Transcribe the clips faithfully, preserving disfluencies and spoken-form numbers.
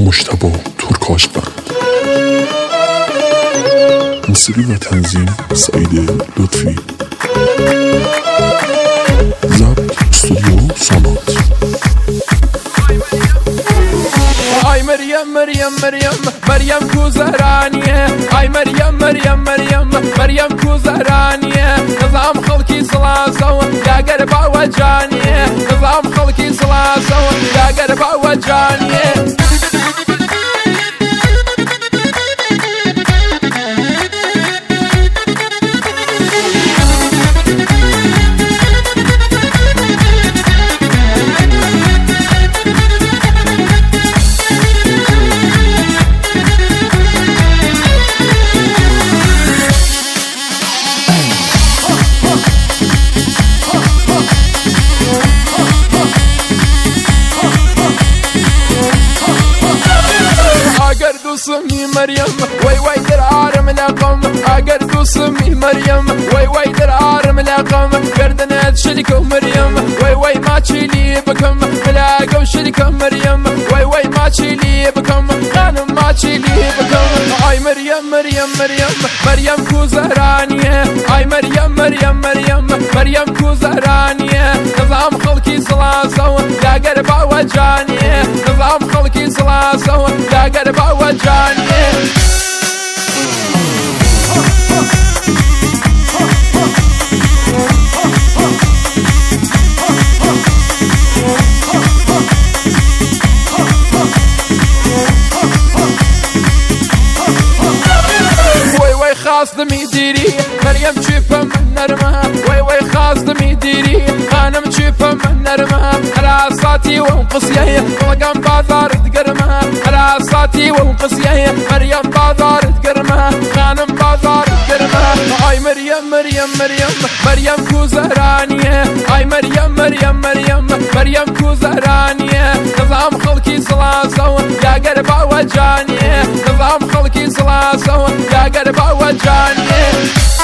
مجتبی ترکاشبند. موسیقی و تنظیم سعید لطفی. ضبط استودیو سانات. آی مریم مریم مریم مریم کو زهرانیه، آی مریم مریم مریم مریم کو زهرانیه، نظام خلقی سلاسه و داگر با جانیه، نظام خلقی سلاسه و داگر با جانیه. سمي مريم وي وي در عارم لقم، اگر تو سمي مريم وي وي در عارم لقم، گردنت شلك مريم وي وي ما تشيلي بكم، ملاقو شلك مريم وي وي ما تشيلي بكم، خانم ما تشيلي بكم. اي مريم مريم مريم مريم كو زهرانية، اي مريم مريم مريم مريم كو زهرانية، نظام خلقي سلاسة داگر با جانية، نظام خلقي سلاسة داگر با جانية. خاص دمي ديري مريم تشوفها من نرمها، وي وي خاص دمي ديري خانم تشوفها من نرمها، على صاتي وانقصيه طلقان بازار تقرمها، على صاتي وانقصيه مريم بازار تقرمها، خانم بازار تقرمها. اي مريم مريم مريم مريم كو زهرانيه، اي مريم مريم مريم مريم كو زهرانيه، نظام خلقي سلاسه داگر با جانيه، نظام خلقي سلاسه داگر با جانيه.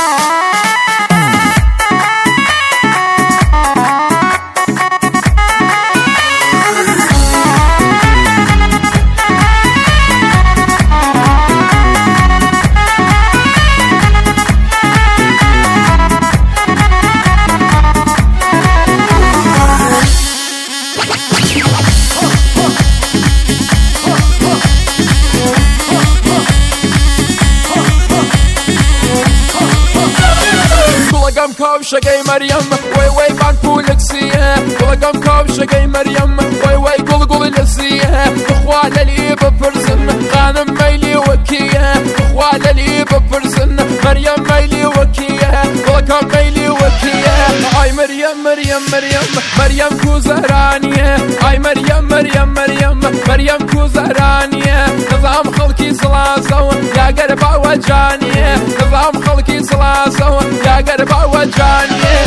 كوشة مريم وي وي بان بولكسية، طلقم كوشة مريم وي وي قل قل لسية، اخوال اللي بفرزن خانم ميلي وكية، اخوال اللي بفرزن مريم ميلي وكية، طلقم ميلي وكية. اي مريم مريم مريم مريم كو زهرانية، اي مريم مريم مريم مريم كو زهرانية، نظام خلقي سلاسة داگر با جانية، نظام خلقي سلاسة داگر با جانية.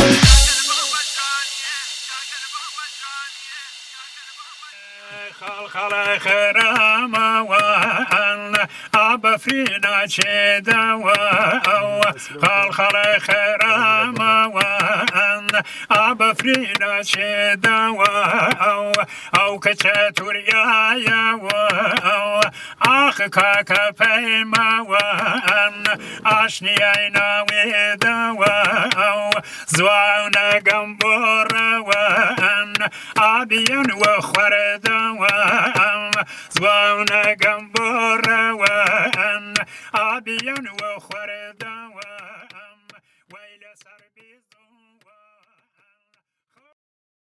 خلق خرام وان اب فينا شدا و خلق خرام وان اب فينا شدا و او كچتور يا يا و اخ كاك فيما وان اشني عينا ودا و زوانا جنبور وان ابين وخرد وان زوانا جنبور وان ابين وخرد وان ويل سربي